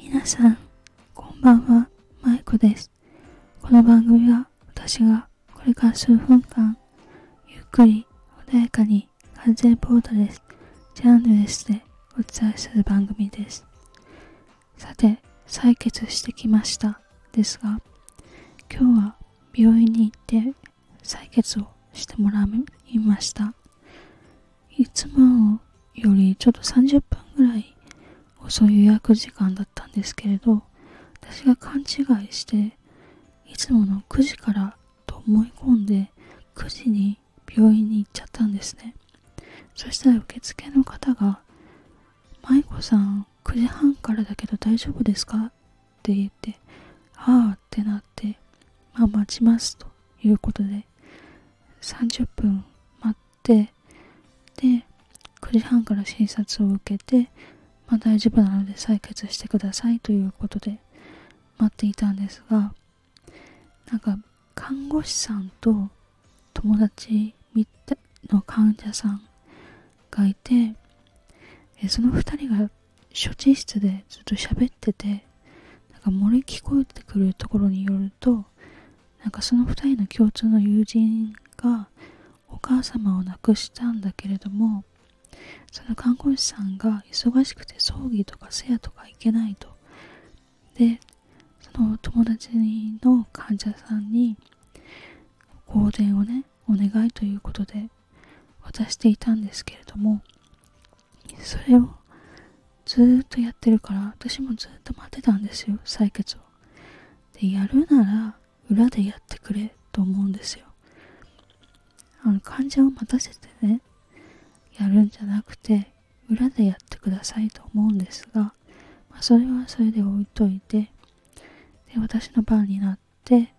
皆さん、こんばんは、まいこです。この番組は私がこれから数分間、ゆっくり穏やかに完全ボーダレス、ジャンルレスでお伝えする番組です。さて、採血してきましたですが、今日は病院に行って採血をしてもらいました。いつもよりちょっと30分ぐらい遅い予約時間だったんですけれど、私が勘違いしていつもの9時からと思い込んで9時に病院に行っちゃったんですね。そしたら受付の方が、舞子さん9時半からだけど大丈夫ですかって言って、ああってなって、待ちますということで30分待って、で9時半から診察を受けて、大丈夫なので採血してくださいということで待っていたんですが、看護師さんと友達の患者さんがいて、その2人が処置室でずっと喋ってて、漏れ聞こえてくるところによると、その2人の共通の友人がお母様を亡くしたんだけれども、その看護師さんが忙しくて葬儀とか通夜とか行けないと。で、その友達の患者さんに香典をね、お願いということで渡していたんですけれども、それをずーっとやってるから、私もずっと待ってたんですよ、採血を。で、やるなら裏でやってくれと思うんですよ。患者を待たせてね、やるんじゃなくて裏でやってくださいと思うんですが、それはそれで置いといて、で私の番になって、で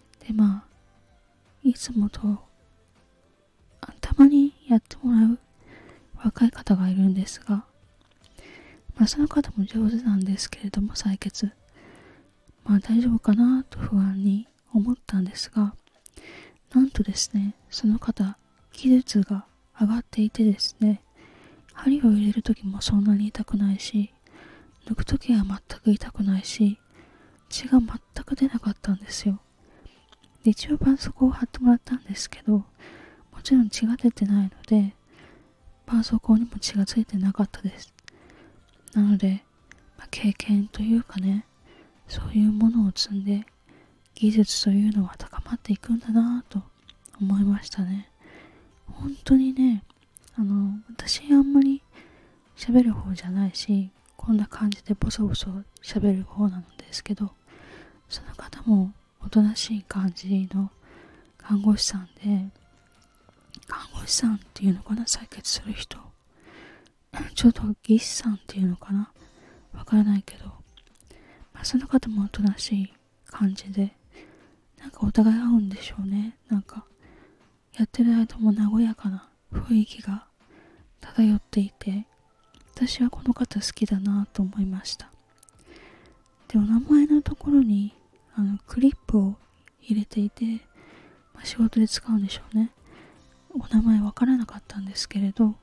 いつもとたまにやってもらう若い方がいるんですが、その方も上手なんですけれども、採血大丈夫かなと不安に思ったんですが、なんとですね、その方技術が上がっていてですね、針を入れるときもそんなに痛くないし、抜くときは全く痛くないし、血が全く出なかったんですよ。で、一応絆創膏を貼ってもらったんですけど、もちろん血が出てないので、絆創膏にも血がついてなかったです。なので、経験というかね、そういうものを積んで、技術というのは高まっていくんだなぁと思いましたね。本当にね、私あんまり喋る方じゃないし、こんな感じでボソボソ喋る方なんですけど、その方もおとなしい感じの看護師さんで、看護師さんっていうのかな、採血する人、ちょっと技師さんっていうのかな、わからないけど、その方もおとなしい感じで、お互い合うんでしょうね。やってる間も和やかな雰囲気が漂っていて、私はこの方好きだなと思いました。で、お名前のところにクリップを入れていて、仕事で使うんでしょうね。お名前わからなかったんですけれど、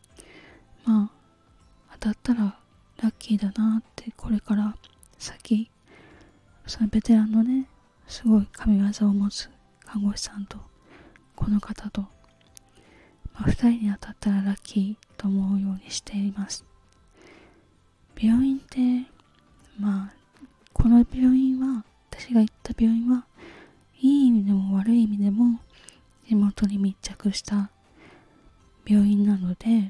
当たったらラッキーだなって、これから先、そのベテランのね、すごい神業を持つ看護師さんとこの方と、2人に当たったらラッキーと思うようにしています。病院って、この病院は、私が行った病院はいい意味でも悪い意味でも地元に密着した病院なので、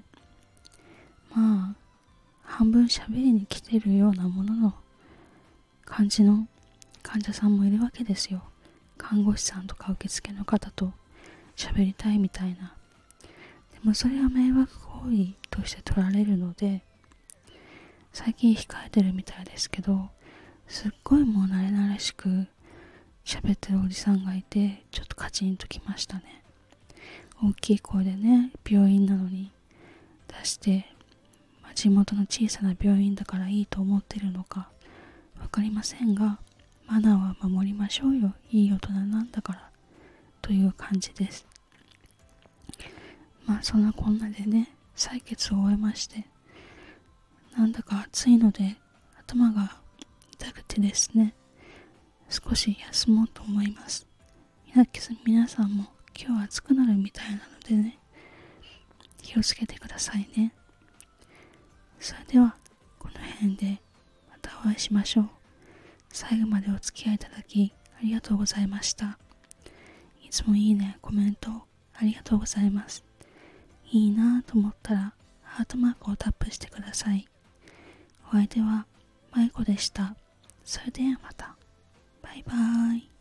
半分喋りに来てるようなものの感じの患者さんもいるわけですよ。看護師さんとか受付の方と喋りたいみたいな。でもそれは迷惑行為として取られるので、最近控えてるみたいですけど、すっごいもう慣れ慣れしく喋ってるおじさんがいて、ちょっとカチンときましたね。大きい声でね、病院なのに出して、地元の小さな病院だからいいと思ってるのかわかりませんが、マナーは守りましょうよ、いい大人なんだからという感じです。そんなこんなでね、採血を終えまして、なんだか暑いので頭が痛くてですね、少し休もうと思います。皆さんも今日は暑くなるみたいなのでね、気をつけてくださいね。それではこの辺でまたお会いしましょう。最後までお付き合いいただきありがとうございました。いつもいいね、コメントありがとうございます。いいなぁと思ったらハートマークをタップしてください。お相手はまいこでした。それではまた。バイバーイ。